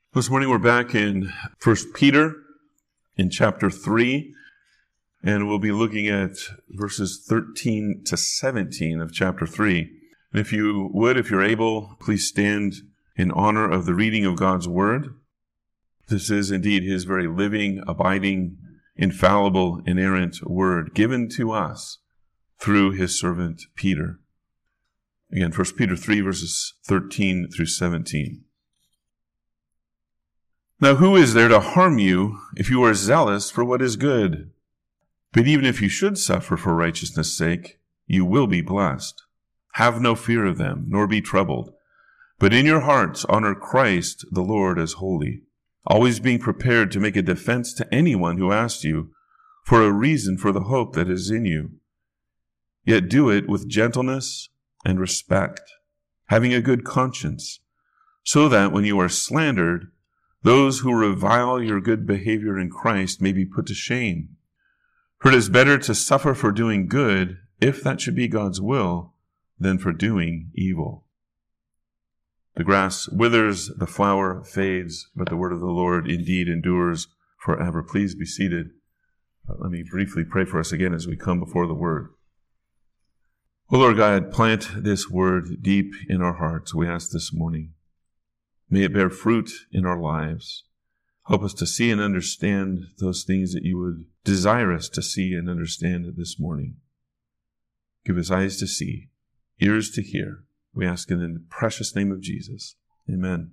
This morning we're back in 1 Peter in chapter 3, and we'll be looking at verses 13 to 17 of chapter 3. And if you're able, please stand in honor of the reading of God's Word. This is indeed His very living, abiding, infallible, inerrant Word given to us through His servant Peter. Again, 1 Peter 3, verses 13 through 17. Now who is there to harm you if you are zealous for what is good? But even if you should suffer for righteousness' sake, you will be blessed. Have no fear of them, nor be troubled. But in your hearts honor Christ the Lord as holy, always being prepared to make a defense to anyone who asks you for a reason for the hope that is in you. Yet do it with gentleness and respect, having a good conscience, so that when you are slandered, those who revile your good behavior in Christ may be put to shame. For it is better to suffer for doing good, if that should be God's will, than for doing evil. The grass withers, the flower fades, but the word of the Lord indeed endures forever. Please be seated. Let me briefly pray for us again as we come before the word. O Lord God, plant this word deep in our hearts, we ask this morning. May it bear fruit in our lives. Help us to see and understand those things that you would desire us to see and understand this morning. Give us eyes to see, ears to hear. We ask in the precious name of Jesus. Amen.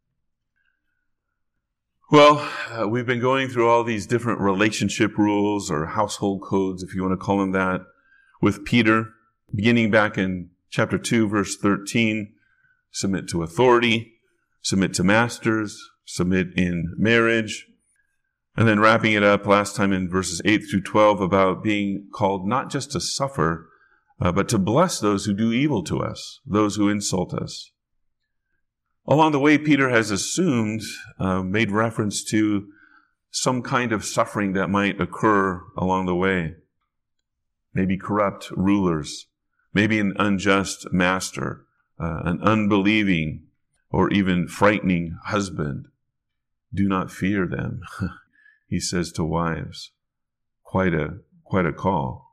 Well, we've been going through all these different relationship rules or household codes, if you want to call them that, with Peter, beginning back in chapter 2, verse 13, submit to authority, submit to masters, submit in marriage, and then wrapping it up last time in verses 8 through 12 about being called not just to suffer, but to bless those who do evil to us, those who insult us. Along the way, Peter has assumed, made reference to some kind of suffering that might occur along the way. Maybe corrupt rulers, maybe an unjust master, an unbelieving or even frightening husband. Do not fear them, he says to wives. Quite a call.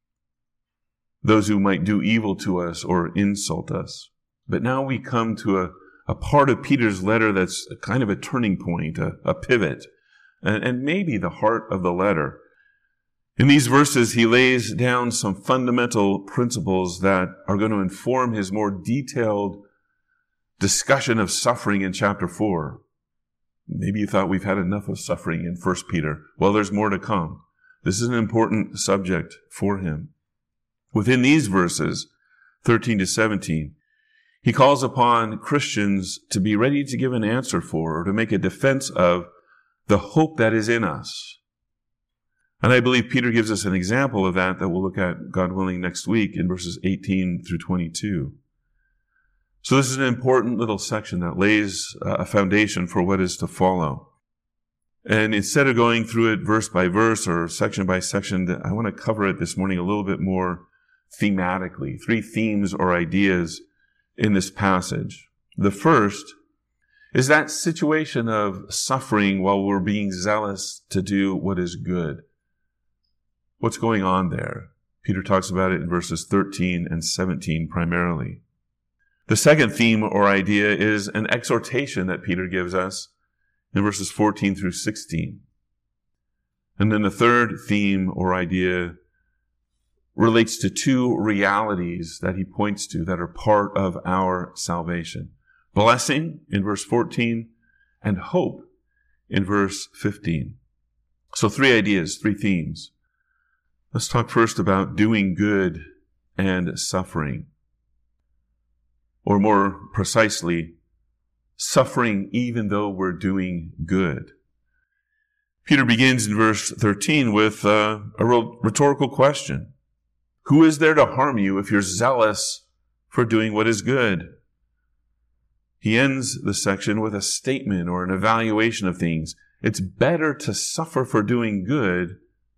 Those who might do evil to us or insult us. But now we come to a part of Peter's letter that's kind of a turning point, a pivot, and maybe the heart of the letter. In these verses, he lays down some fundamental principles that are going to inform his more detailed discussion of suffering in chapter 4. Maybe you thought we've had enough of suffering in 1 Peter. Well, there's more to come. This is an important subject for him. Within these verses, 13 to 17, he calls upon Christians to be ready to give an answer for or to make a defense of the hope that is in us. And I believe Peter gives us an example of that we'll look at, God willing, next week in verses 18 through 22. So this is an important little section that lays a foundation for what is to follow. And instead of going through it verse by verse or section by section, I want to cover it this morning a little bit more thematically. 3 themes or ideas in this passage. The first is that situation of suffering while we're being zealous to do what is good. What's going on there? Peter talks about it in verses 13 and 17 primarily. The second theme or idea is an exhortation that Peter gives us in verses 14 through 16. And then the third theme or idea relates to 2 realities that he points to that are part of our salvation. Blessing in verse 14 and hope in verse 15. So 3 ideas, 3 themes. Let's talk first about doing good and suffering. Or more precisely, suffering even though we're doing good. Peter begins in verse 13 with a rhetorical question. Who is there to harm you if you're zealous for doing what is good? He ends the section with a statement or an evaluation of things. It's better to suffer for doing good,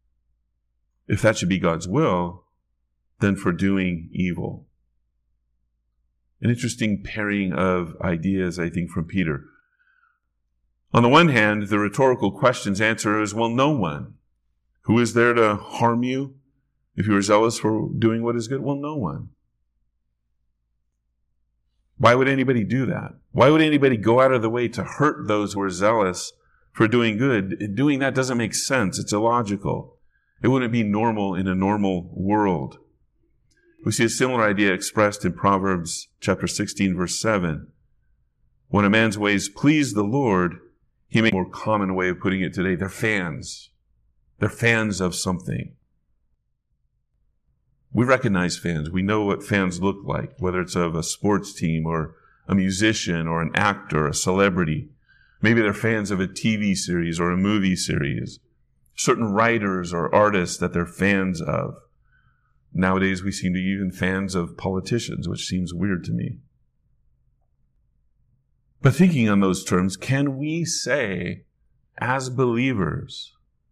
if that should be God's will, than for doing evil. An interesting pairing of ideas, I think, from Peter. On the one hand, the rhetorical question's answer is, well, no one. Who is there to harm you if you are zealous for doing what is good? Well, no one. Why would anybody do that? Why would anybody go out of the way to hurt those who are zealous for doing good? Doing that doesn't make sense. It's illogical. It wouldn't be normal in a normal world. We see a similar idea expressed in Proverbs chapter 16, verse 7. When a man's ways please the Lord, he may, a more common way of putting it today, they're fans. They're fans of something. We recognize fans. We know what fans look like, whether it's of a sports team or a musician or an actor, a celebrity. Maybe they're fans of a TV series or a movie series. Certain writers or artists that they're fans of. Nowadays, we seem to be even fans of politicians, which seems weird to me. But thinking on those terms, can we say, as believers,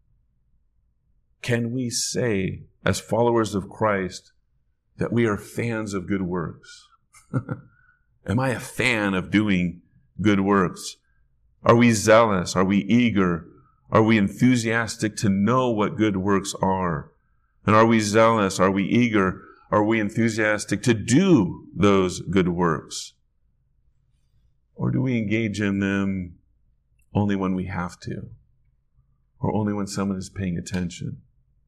can we say, as followers of Christ, that we are fans of good works? Am I a fan of doing good works? Are we zealous? Are we eager? Are we enthusiastic to know what good works are? And are we zealous? Are we eager? Are we enthusiastic to do those good works? Or do we engage in them only when we have to? Or only when someone is paying attention?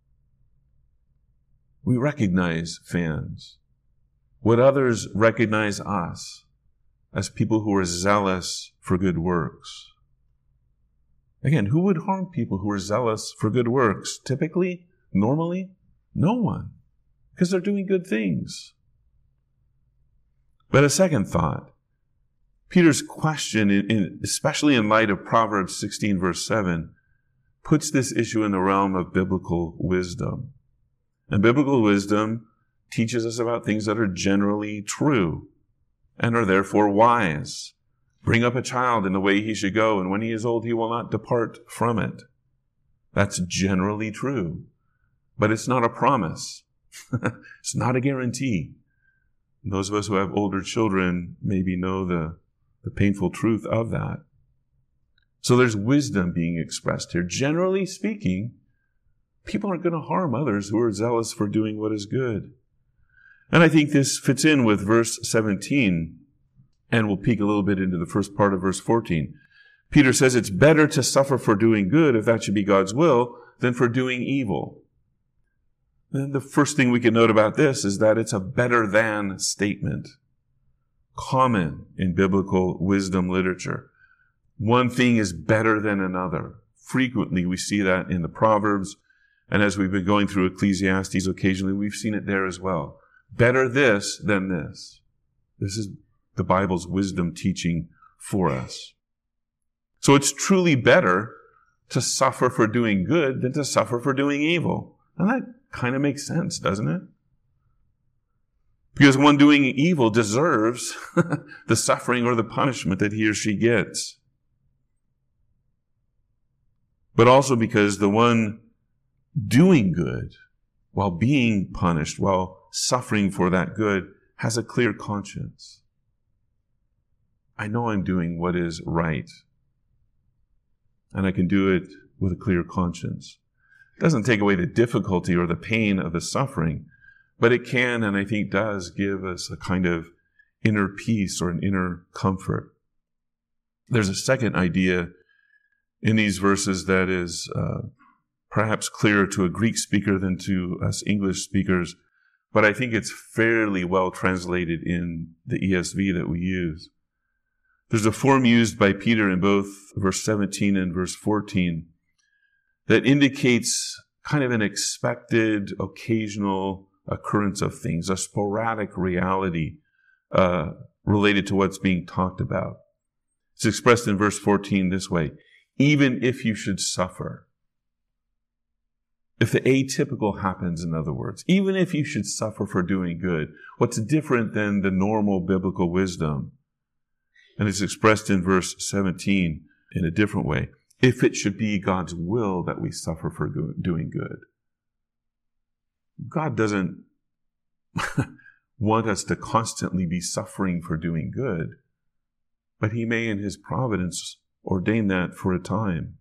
We recognize fans. Would others recognize us as people who are zealous for good works? Again, who would harm people who are zealous for good works? Typically, normally, no one, because they're doing good things. But a second thought, Peter's question, especially in light of Proverbs 16, verse 7, puts this issue in the realm of biblical wisdom. And biblical wisdom teaches us about things that are generally true and are therefore wise. Bring up a child in the way he should go, and when he is old, he will not depart from it. That's generally true. But it's not a promise. It's not a guarantee. Those of us who have older children maybe know the painful truth of that. So there's wisdom being expressed here. Generally speaking, people aren't going to harm others who are zealous for doing what is good. And I think this fits in with verse 17, and we'll peek a little bit into the first part of verse 14. Peter says it's better to suffer for doing good, if that should be God's will, than for doing evil. And the first thing we can note about this is that it's a better than statement, common in biblical wisdom literature. One thing is better than another. Frequently we see that in the Proverbs, and as we've been going through Ecclesiastes occasionally, we've seen it there as well. Better this than this. This is the Bible's wisdom teaching for us. So it's truly better to suffer for doing good than to suffer for doing evil. And that kind of makes sense, doesn't it? Because one doing evil deserves the suffering or the punishment that he or she gets. But also because the one doing good, while being punished, while suffering for that good, has a clear conscience. I know I'm doing what is right, and I can do it with a clear conscience. It doesn't take away the difficulty or the pain of the suffering, but it can, and I think does, give us a kind of inner peace or an inner comfort. There's a second idea in these verses that is perhaps clearer to a Greek speaker than to us English speakers, but I think it's fairly well translated in the ESV that we use. There's a form used by Peter in both verse 17 and verse 14 that indicates kind of an expected, occasional occurrence of things, a sporadic reality related to what's being talked about. It's expressed in verse 14 this way: even if you should suffer. If the atypical happens, in other words, even if you should suffer for doing good, what's different than the normal biblical wisdom? And it's expressed in verse 17 in a different way. If it should be God's will that we suffer for doing good. God doesn't want us to constantly be suffering for doing good, but he may in his providence ordained that for a time.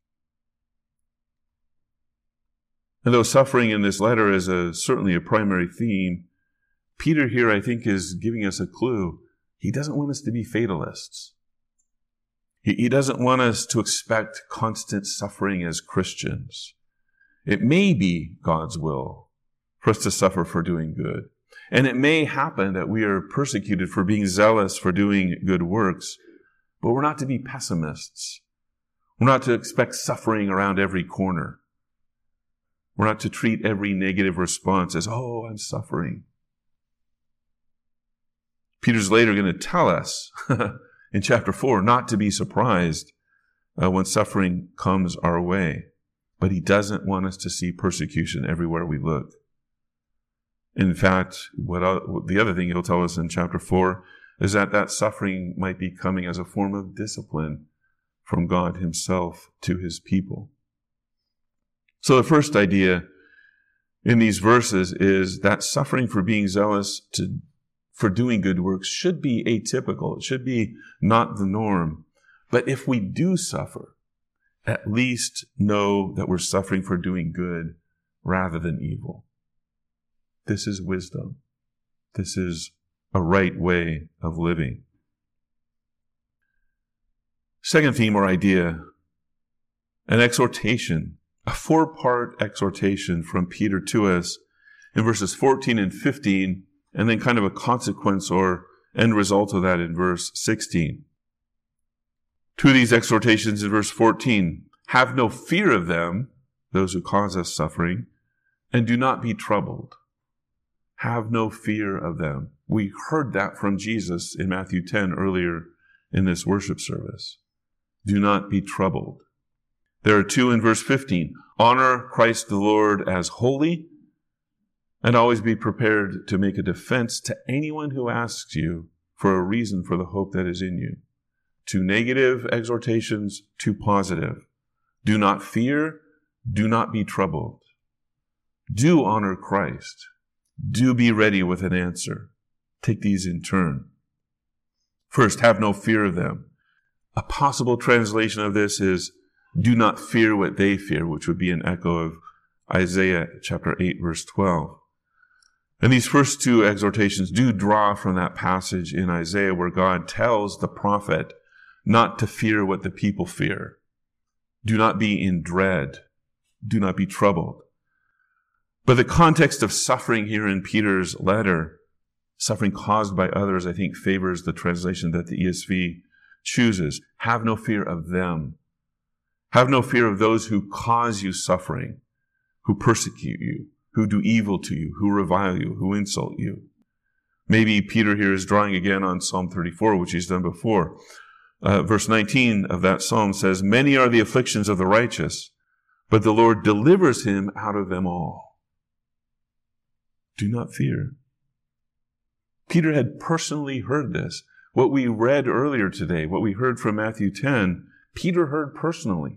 And though suffering in this letter is certainly a primary theme, Peter here, I think, is giving us a clue. He doesn't want us to be fatalists. He doesn't want us to expect constant suffering as Christians. It may be God's will for us to suffer for doing good. And it may happen that we are persecuted for being zealous for doing good works, but we're not to be pessimists. We're not to expect suffering around every corner. We're not to treat every negative response as, oh, I'm suffering. Peter's later going to tell us in chapter 4 not to be surprised when suffering comes our way. But he doesn't want us to see persecution everywhere we look. In fact, the other thing he'll tell us in chapter 4 is that suffering might be coming as a form of discipline from God himself to his people. So the first idea in these verses is that suffering for being zealous for doing good works should be atypical. It should be not the norm. But if we do suffer, at least know that we're suffering for doing good rather than evil. This is wisdom. This is a right way of living. Second theme or idea, an exhortation, a 4-part exhortation from Peter to us in verses 14 and 15, and then kind of a consequence or end result of that in verse 16. Two of these exhortations in verse 14, have no fear of them, those who cause us suffering, and do not be troubled. Have no fear of them. We heard that from Jesus in Matthew 10 earlier in this worship service. Do not be troubled. There are two in verse 15. Honor Christ the Lord as holy, and always be prepared to make a defense to anyone who asks you for a reason for the hope that is in you. Two negative exhortations, two positive. Do not fear, do not be troubled. Do honor Christ. Do be ready with an answer. Take these in turn. First, have no fear of them. A possible translation of this is, do not fear what they fear, which would be an echo of Isaiah chapter 8, verse 12. And these first two exhortations do draw from that passage in Isaiah where God tells the prophet not to fear what the people fear. Do not be in dread. Do not be troubled. But the context of suffering here in Peter's letter, suffering caused by others, I think favors the translation that the ESV chooses. Have no fear of them. Have no fear of those who cause you suffering, who persecute you, who do evil to you, who revile you, who insult you. Maybe Peter here is drawing again on Psalm 34, which he's done before. Verse 19 of that psalm says, many are the afflictions of the righteous, but the Lord delivers him out of them all. Do not fear. Peter had personally heard this. What we read earlier today, what we heard from Matthew 10, Peter heard personally.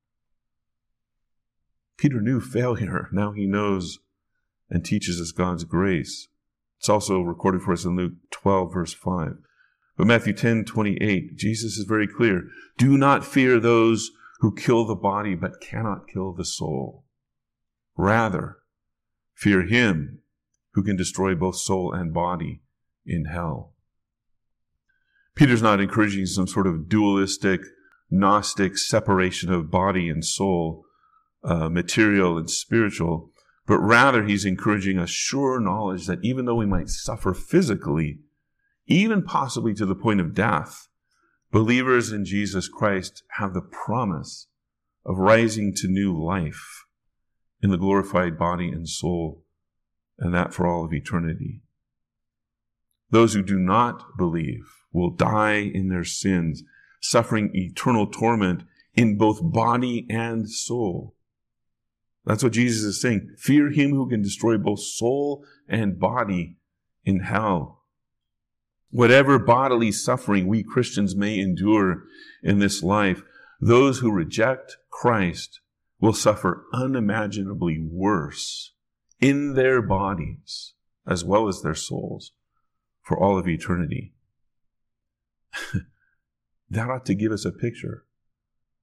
Peter knew failure. Now he knows and teaches us God's grace. It's also recorded for us in Luke 12, verse 5. But Matthew 10:28, Jesus is very clear. Do not fear those who kill the body but cannot kill the soul. Rather, fear him who can destroy both soul and body in hell. Peter's not encouraging some sort of dualistic, Gnostic separation of body and soul, material and spiritual, but rather he's encouraging a sure knowledge that even though we might suffer physically, even possibly to the point of death, believers in Jesus Christ have the promise of rising to new life in the glorified body and soul, and that for all of eternity. Those who do not believe will die in their sins, suffering eternal torment in both body and soul. That's what Jesus is saying. Fear him who can destroy both soul and body in hell. Whatever bodily suffering we Christians may endure in this life, those who reject Christ will suffer unimaginably worse in their bodies as well as their souls for all of eternity. That ought to give us a picture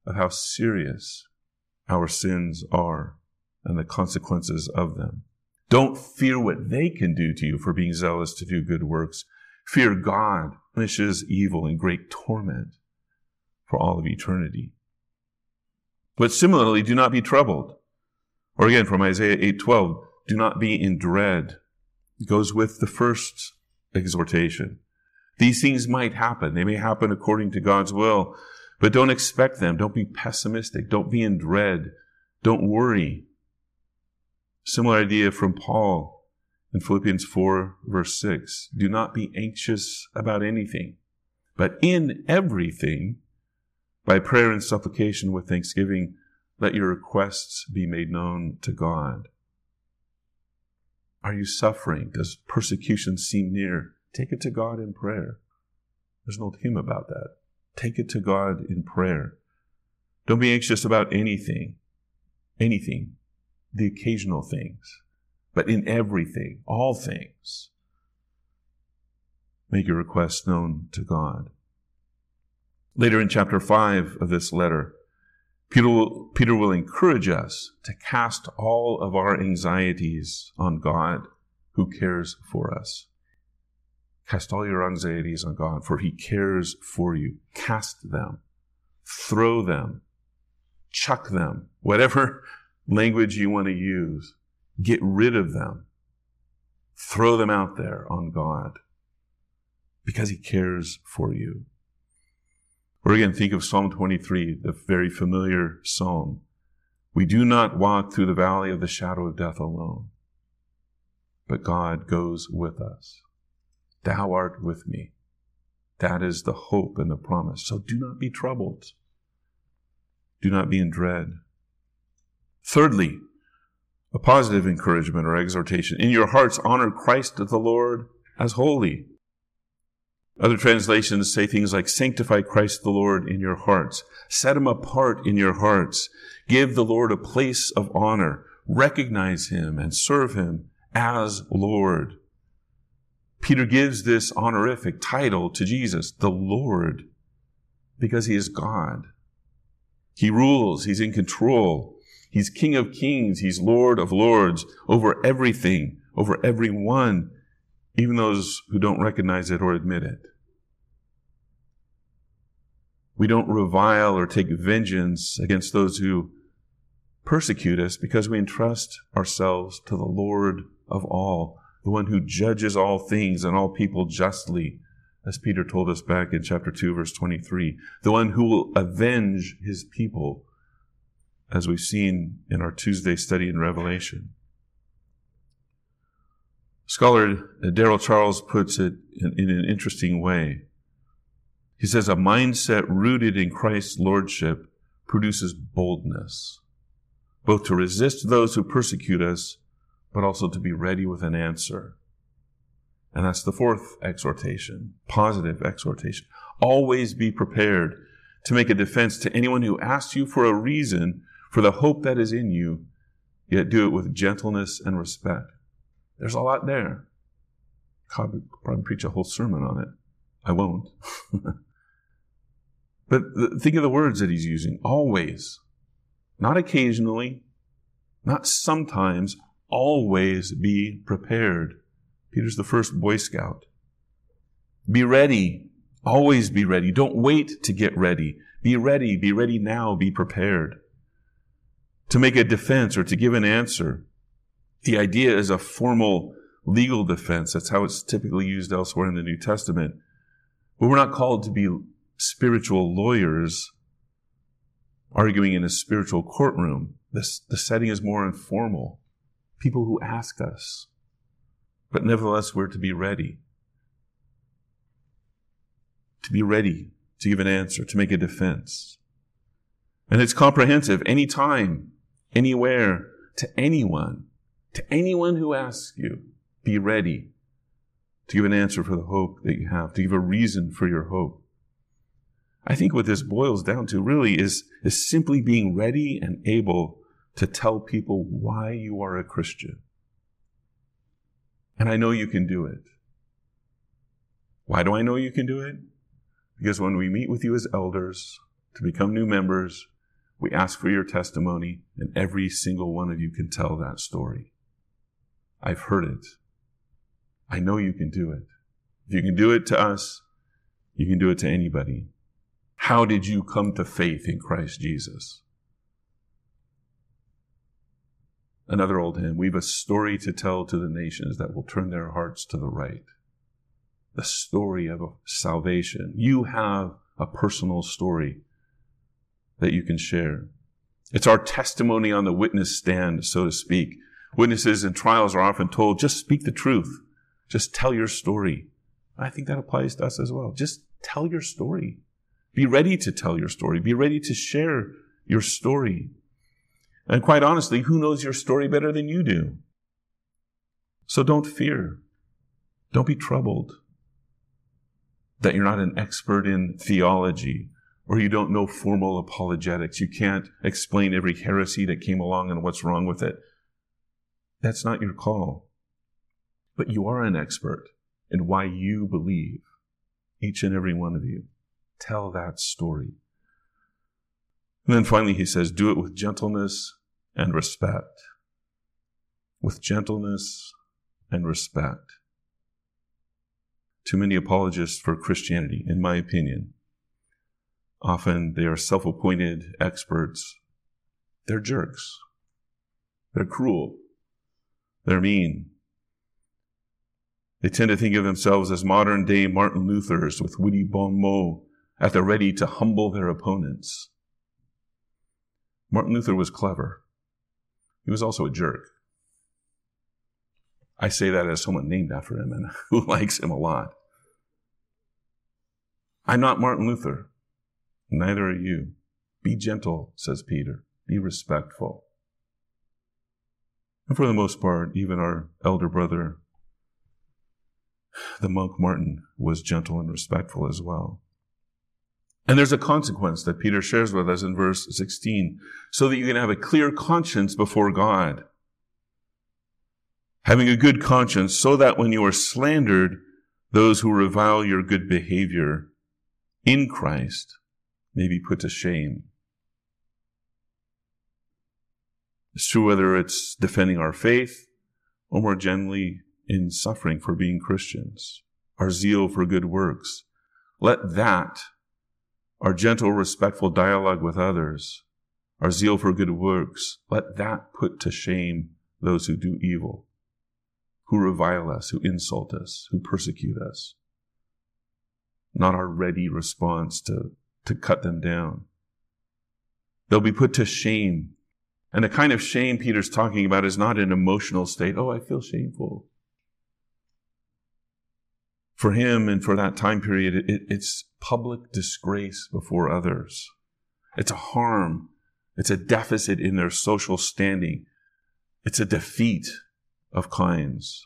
of how serious our sins are and the consequences of them. Don't fear what they can do to you for being zealous to do good works. Fear God punishes evil in great torment for all of eternity. But similarly, do not be troubled. Or again, from Isaiah 8:12, do not be in dread. It goes with the first exhortation. These things might happen. They may happen according to God's will, but don't expect them. Don't be pessimistic. Don't be in dread. Don't worry. Similar idea from Paul in Philippians 4, verse 6. Do not be anxious about anything, but in everything, by prayer and supplication with thanksgiving, let your requests be made known to God. Are you suffering? Does persecution seem near? Take it to God in prayer. There's no hymn about that. Take it to God in prayer. Don't be anxious about anything, the occasional things, but in everything, all things, make your requests known to God. Later in chapter 5 of this letter, Peter will encourage us to cast all of our anxieties on God who cares for us. Cast all your anxieties on God, for He cares for you. Cast them, throw them, chuck them, whatever language you want to use. Get rid of them. Throw them out there on God because He cares for you. Or again, think of Psalm 23, the very familiar psalm. We do not walk through the valley of the shadow of death alone, but God goes with us. Thou art with me. That is the hope and the promise. So do not be troubled. Do not be in dread. Thirdly, a positive encouragement or exhortation. In your hearts, honor Christ the Lord as holy. Other translations say things like, sanctify Christ the Lord in your hearts. Set Him apart in your hearts. Give the Lord a place of honor. Recognize Him and serve Him as Lord. Peter gives this honorific title to Jesus, the Lord, because He is God. He rules. He's in control. He's King of kings. He's Lord of lords over everything, over everyone, even those who don't recognize it or admit it. We don't revile or take vengeance against those who persecute us because we entrust ourselves to the Lord of all, the one who judges all things and all people justly, as Peter told us back in chapter 2, verse 23, the one who will avenge His people, as we've seen in our Tuesday study in Revelation. Scholar Darrell Charles puts it in an interesting way. He says, a mindset rooted in Christ's lordship produces boldness, both to resist those who persecute us, but also to be ready with an answer. And that's the fourth exhortation, positive exhortation. Always be prepared to make a defense to anyone who asks you for a reason for the hope that is in you, yet do it with gentleness and respect. There's a lot there. I'll probably preach a whole sermon on it. I won't. But think of the words that he's using. Always. Not occasionally. Not sometimes. Always be prepared. Peter's the first Boy Scout. Be ready. Always be ready. Don't wait to get ready. Be ready. Be ready now. Be prepared. To make a defense or to give an answer. The idea is a formal legal defense. That's how it's typically used elsewhere in the New Testament. But we're not called to be spiritual lawyers arguing in a spiritual courtroom. The setting is more informal. People who ask us. But nevertheless, we're to be ready. To be ready to give an answer, to make a defense. And it's comprehensive. Anytime, anywhere, to anyone who asks you, be ready to give an answer for the hope that you have, to give a reason for your hope. I think what this boils down to really is simply being ready and able to tell people why you are a Christian. And I know you can do it. Why do I know you can do it? Because when we meet with you as elders, to become new members. We ask for your testimony, and every single one of you can tell that story. I've heard it. I know you can do it. If you can do it to us, you can do it to anybody. How did you come to faith in Christ Jesus? Another old hymn, we've a story to tell to the nations that will turn their hearts to the right. The story of salvation. You have a personal story that you can share. It's our testimony on the witness stand, so to speak. Witnesses in trials are often told, just speak the truth. Just tell your story. I think that applies to us as well. Just tell your story. Be ready to tell your story. Be ready to share your story. And quite honestly, who knows your story better than you do? So don't fear. Don't be troubled that you're not an expert in theology or you don't know formal apologetics. You can't explain every heresy that came along and what's wrong with it. That's not your call. But you are an expert in why you believe, each and every one of you. Tell that story. And then finally he says, do it with gentleness and respect. With gentleness and respect. Too many apologists for Christianity, in my opinion, often they are self-appointed experts. They're jerks. They're cruel. They're mean. They tend to think of themselves as modern-day Martin Luthers with witty bon mots at the ready to humble their opponents. Martin Luther was clever. He was also a jerk. I say that as someone named after him and who likes him a lot. I'm not Martin Luther. Neither are you. Be gentle, says Peter. Be respectful. And for the most part, even our elder brother, the monk Martin, was gentle and respectful as well. And there's a consequence that Peter shares with us in verse 16, so that you can have a clear conscience before God. Having a good conscience, so that when you are slandered, those who revile your good behavior in Christ may be put to shame. It's true whether it's defending our faith or more generally in suffering for being Christians, our zeal for good works. Let that, our gentle, respectful dialogue with others, our zeal for good works, let that put to shame those who do evil, who revile us, who insult us, who persecute us. Not our ready response to cut them down. They'll be put to shame. And the kind of shame Peter's talking about is not an emotional state. Oh, I feel shameful. For him and for that time period, it's public disgrace before others. It's a harm. It's a deficit in their social standing. It's a defeat of kinds.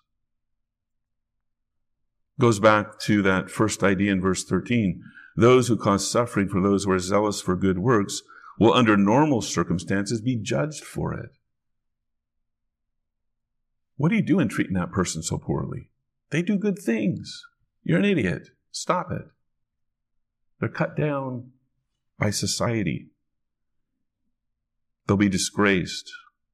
Goes back to that first idea in verse 13. Those who cause suffering for those who are zealous for good works will under normal circumstances be judged for it. What are you doing treating that person so poorly? They do good things. You're an idiot. Stop it. They're cut down by society. They'll be disgraced.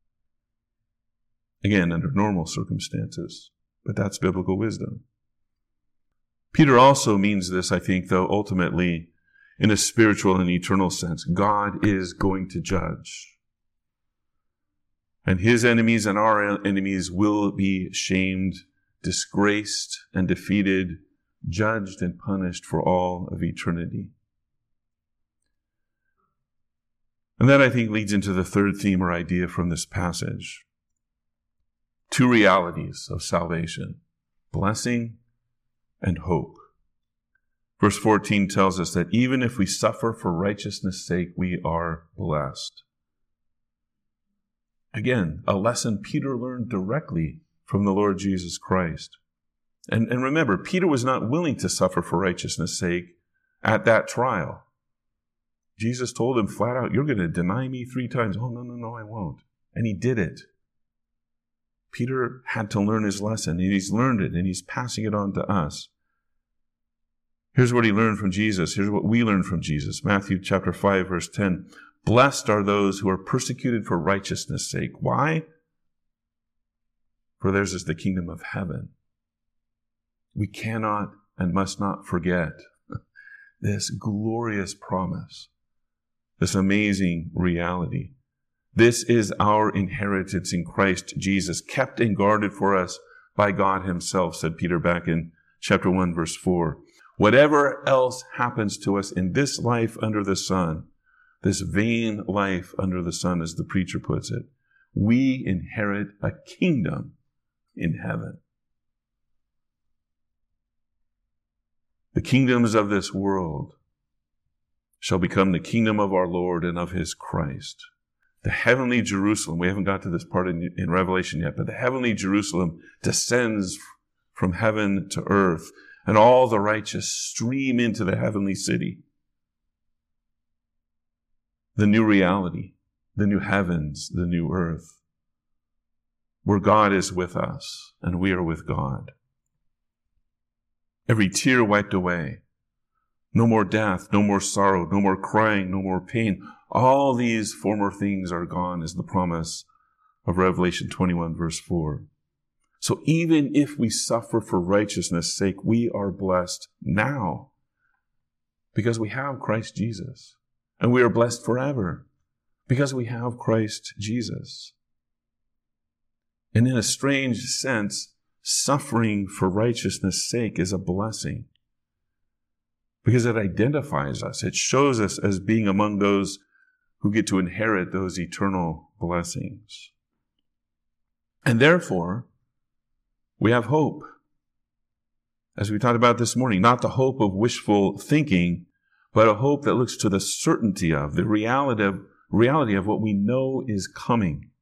Again, under normal circumstances. But that's biblical wisdom. Peter also means this, I think, though, ultimately, in a spiritual and eternal sense. God is going to judge. And his enemies and our enemies will be shamed, disgraced, and defeated, judged and punished for all of eternity. And that, I think, leads into the third theme or idea from this passage. Two realities of salvation, blessing and hope. Verse 14 tells us that even if we suffer for righteousness' sake, we are blessed. Again, a lesson Peter learned directly from the Lord Jesus Christ. And remember, Peter was not willing to suffer for righteousness' sake at that trial. Jesus told him flat out, you're going to deny me 3 times. Oh, no, I won't. And he did it. Peter had to learn his lesson, and he's learned it, and he's passing it on to us. Here's what he learned from Jesus. Here's what we learned from Jesus. Matthew chapter 5, verse 10. Blessed are those who are persecuted for righteousness' sake. Why? For theirs is the kingdom of heaven. We cannot and must not forget this glorious promise, this amazing reality. This is our inheritance in Christ Jesus, kept and guarded for us by God himself, said Peter back in chapter 1, verse 4. Whatever else happens to us in this life under the sun, this vain life under the sun, as the preacher puts it, we inherit a kingdom in heaven. The kingdoms of this world shall become the kingdom of our Lord and of his Christ. The heavenly Jerusalem, we haven't got to this part in Revelation yet, but the heavenly Jerusalem descends from heaven to earth, and all the righteous stream into the heavenly city. The new reality, the new heavens, the new earth, where God is with us and we are with God. Every tear wiped away. No more death, no more sorrow, no more crying, no more pain. All these former things are gone, is the promise of Revelation 21, verse 4. So even if we suffer for righteousness' sake, we are blessed now because we have Christ Jesus. And we are blessed forever because we have Christ Jesus. And in a strange sense, suffering for righteousness' sake is a blessing because it identifies us. It shows us as being among those who get to inherit those eternal blessings. And therefore, we have hope. As we talked about this morning, not the hope of wishful thinking, but a hope that looks to the certainty of, the reality of what we know is coming.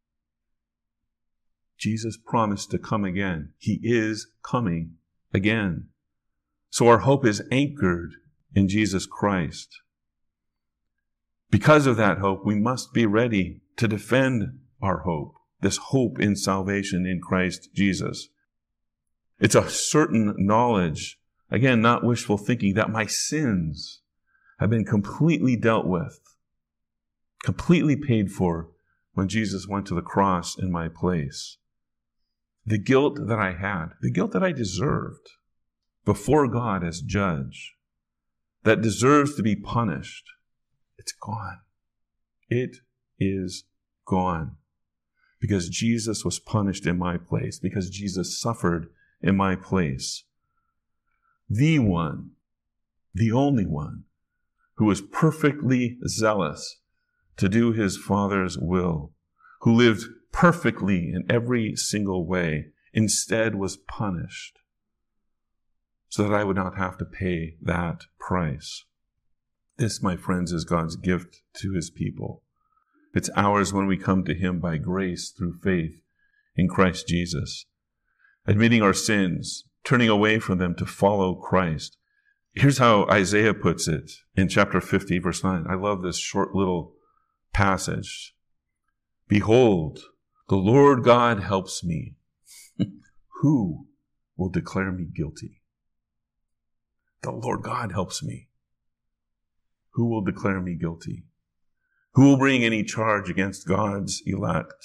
Jesus promised to come again. He is coming again. So our hope is anchored in Jesus Christ. Because of that hope, we must be ready to defend our hope, this hope in salvation in Christ Jesus. It's a certain knowledge, again, not wishful thinking, that my sins have been completely dealt with, completely paid for when Jesus went to the cross in my place. The guilt that I had, the guilt that I deserved before God as judge, that deserves to be punished, it's gone. It is gone. Because Jesus was punished in my place, because Jesus suffered in my place. The one, the only one, who was perfectly zealous to do his Father's will, who lived perfectly in every single way, instead was punished so that I would not have to pay that price. This, my friends, is God's gift to his people. It's ours when we come to him by grace through faith in Christ Jesus, admitting our sins, turning away from them to follow Christ. Here's how Isaiah puts it in chapter 50, verse 9. I love this short little passage. Behold, the Lord God helps me. Who will declare me guilty? The Lord God helps me. Who will declare me guilty? Who will bring any charge against God's elect?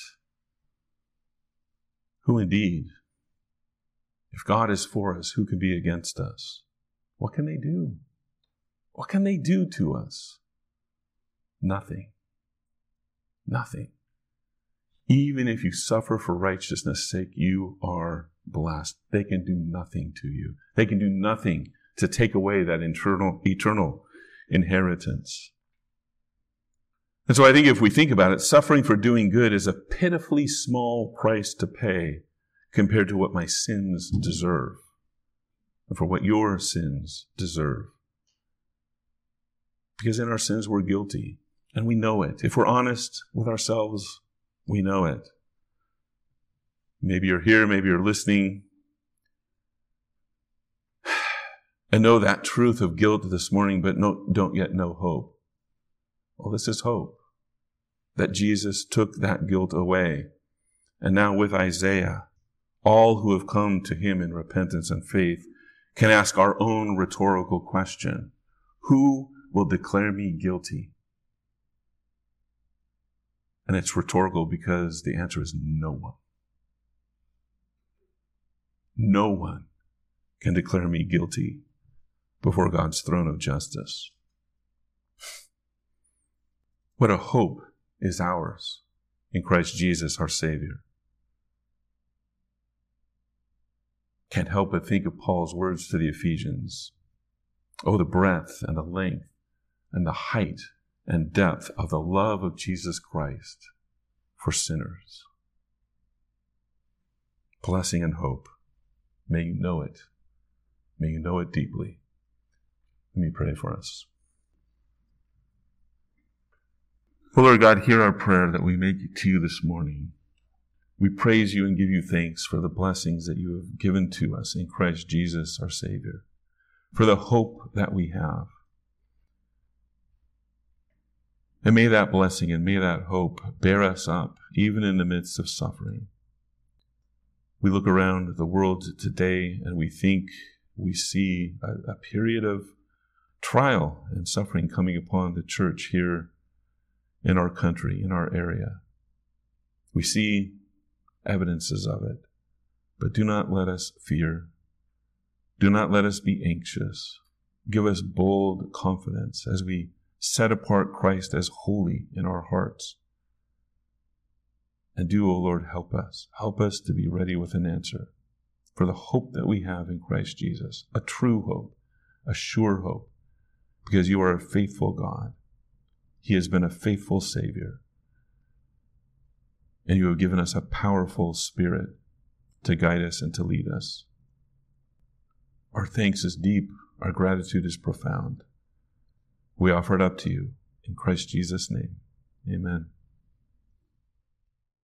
Who indeed? If God is for us, who can be against us? What can they do? What can they do to us? Nothing. Nothing. Even if you suffer for righteousness' sake, you are blessed. They can do nothing to you. They can do nothing to take away that eternal inheritance. And so I think if we think about it, suffering for doing good is a pitifully small price to pay compared to what my sins deserve, and for what your sins deserve. Because in our sins we're guilty, and we know it. If we're honest with ourselves, we know it. Maybe you're here, maybe you're listening, and know that truth of guilt this morning, but don't yet know hope. Well, this is hope, that Jesus took that guilt away. And now with Isaiah, all who have come to him in repentance and faith can ask our own rhetorical question, who will declare me guilty? And it's rhetorical because the answer is no one. No one can declare me guilty before God's throne of justice. What a hope is ours in Christ Jesus, our Savior. Can't help but think of Paul's words to the Ephesians. Oh, the breadth and the length and the height and depth of the love of Jesus Christ for sinners. Blessing and hope. May you know it. May you know it deeply. Let me pray for us. Oh, Lord God, hear our prayer that we make to you this morning. We praise you and give you thanks for the blessings that you have given to us in Christ Jesus, our Savior, for the hope that we have. And may that blessing and may that hope bear us up, even in the midst of suffering. We look around the world today and we think we see a period of trial and suffering coming upon the church here in our country, in our area. We see evidences of it, but do not let us fear. Do not let us be anxious. Give us bold confidence as we set apart Christ as holy in our hearts. And do, O Lord, help us. Help us to be ready with an answer for the hope that we have in Christ Jesus, a true hope, a sure hope, because you are a faithful God. He has been a faithful Savior. And you have given us a powerful Spirit to guide us and to lead us. Our thanks is deep. Our gratitude is profound. We offer it up to you in Christ Jesus' name. Amen.